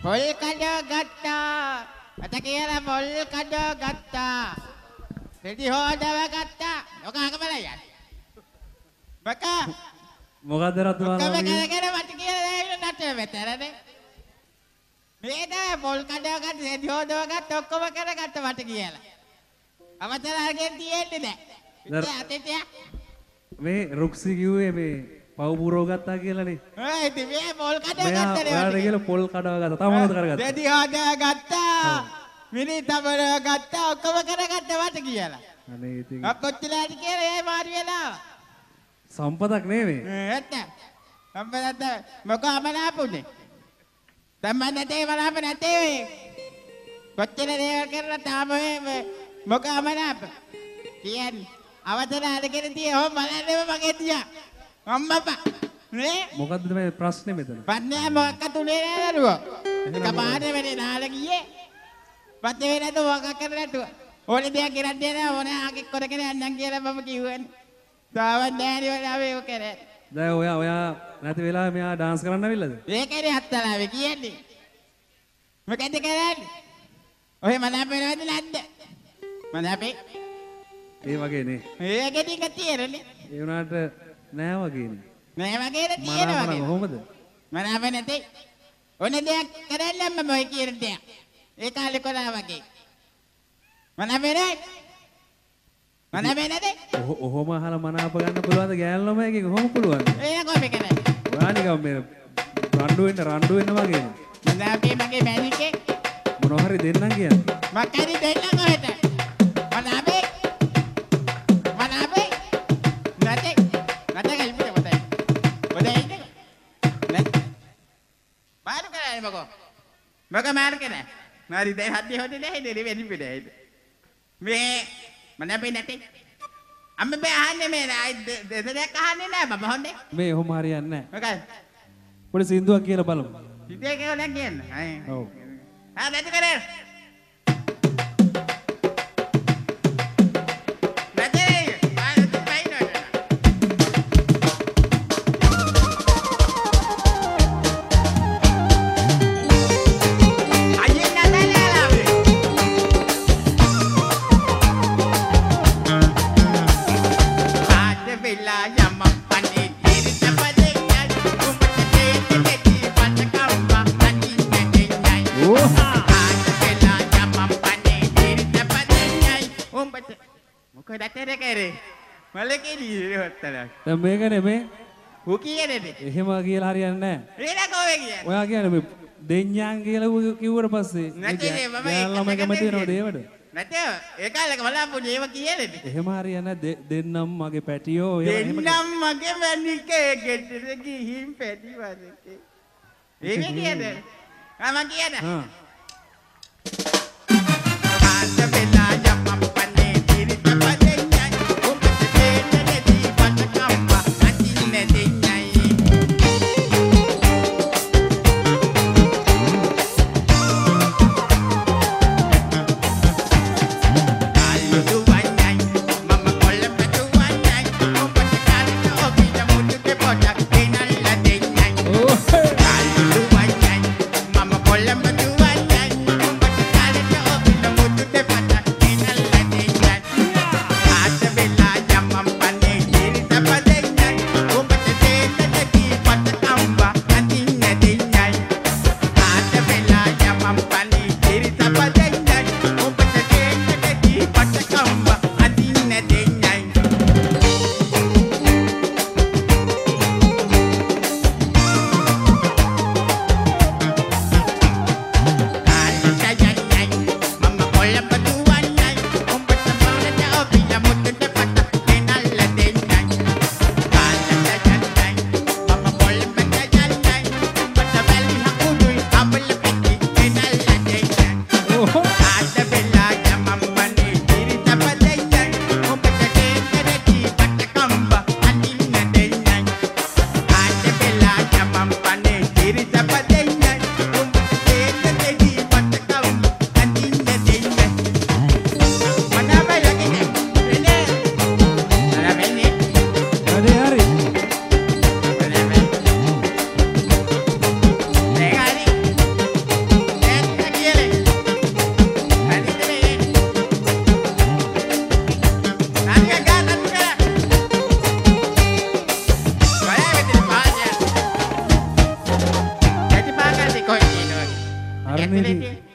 පොල් කඩ ගත්තා. අත කියලා පොල් කඩ ගත්තා. රෙදි හොදව ගත්තා. ඔක අකමලයි යන්නේ. බකා මොකද්ද රත්නමාලා ඔක්කොම කරගෙන මට කියලා දැන් නටේ මෙතනනේ. මේ දා පොල් කඩ ගත්ත රෙදි හොදව ගත්ත ඔක්කොම කරගත්ත මට කියලා. අවතර අරගෙන තියෙන්නේ නැහැ. අතේ මේ රුක්සි කිව්වේ මේ පව් පුරව ගත්තා කියලානේ. ඉතින් මේ පොල් කඩ ගත්තනේ. ඔයාලට කියලා පොල් කඩව ගත්තා. තව මොනවද කරගත්තා? රෙදි හොදව ගත්තා. මිනි තබල ගත්තා ඔක්කොම කරගත්ත මට කියලා. අනේ ඉතින් කොච්චරද කියලා ඒ මාරු වෙලා. සම්පතක් නෙමෙයි. නැත්නම් සම්පතත් මොකම නාපුනේ. තමන් නැතේ මනාප නැතේ. කොච්චර දේවල් කරලා තාම මොකම නාප. කියන්නේ අවතර අරගෙන තියේ ඔහොම බලන්නේම මගේ තියා. අම්මපා නේ මොකද්ද මේ ප්‍රශ්නේ මෙතන? පන්නේ මොකක් තුනේ නෑ නරුව. එක පාර වෙන්නේ නාල ගියේ. පත්තේ වෙන්නේ නැතුව මොකක් කරලා නැතුව. ඕනේ දෙයක් කරන්නේ නැහැ ඕනේ ආගෙක් කරගෙන යන්නම් කියලා මම කිව්වනේ. තාවත් නෑනේ ඔයා මේක කරේ. දැන් ඔයා නැති වෙලාවෙ මෙයා ඩාන්ස් කරන්න ඇවිල්ලාද? ඒකනේ හත්තලාවේ කියන්නේ. මොකද කරන්නේ? ඔය මනාප වෙනවද නැද්ද? මනාපේ ඒ වගේ නේ. ඒකේ ටික තියෙරනේ. ඒ වුණාට නෑ වගේනේ. නෑ වගේද තියෙනවා වගේ. කොහොමද? මනාප නැතේ. ඕනේ දෙයක් කරන්න මම ඔය කියන දෙයක්. ඒ කාලේ කරා වගේ. මනාප නෑ. මනාප නැතේ. ඔහොම අහලා මනාප ගන්න පුළුවන්ද ගෑනු ළමයිගේ කොහොම පුළුවන්ද? ඒක කොහොමද කරන්නේ? ඔයා නිකන් මේ රණ්ඩු වෙන්න වගේ. මනාපේ මගේ මැනිකේ මොනවා හරි දෙන්නම් කියන්නේ. මක්කරි දෙන්න කොහෙද? මනාපේ නැතේ. නැතේ ඉන්නේ කොතේ? කොතේ ඉන්නේ? නැත්. මාරු කරන්නේ මොකෝ? මොක මාරු කරන්නේ? මාරි දෙයි හද්දි හොදේ නැහැ නේ වෙන්නේ පිටේ. මේ මනාපේ නැතේ. අම්ම බෑ අහන්නේ මේ දෙයක් අහන්නේ නැහැ මම හොන්නේ. මේ ඔහොම හරියන්නේ නැහැ. මොකද? පොඩි සින්දුවක් කියලා බලමු. සිද්දේ කියලා කියන්න. ඔව්. නැති කරේ. දැන් මේක නෙමේ. හු කියන්නේ එහෙම කියලා හරියන්නේ නැහැ. ඒක කොහේ කියන්නේ? ඔයා කියන්නේ මේ දෙඤ්ඤාන් කියලා කිව්වට පස්සේ නැතිනේ මම ළමයි කැමති වෙනවද ඒවට? නැතේ ඒ කාලේක මලාපුණි ඒව කියන්නේ. එහෙම හරියන්නේ නැහැ. දෙන්නම් මගේ පැටියෝ එහෙම. දෙන්නම් මගේ මැනිකේ ගෙදර ගිහින් පැටි වරකේ. ඒක කියන්නේ. මම කියන්නේ. හා. Mama, නේ ඇතුලේ ඉතින්. තියෙන්නේ.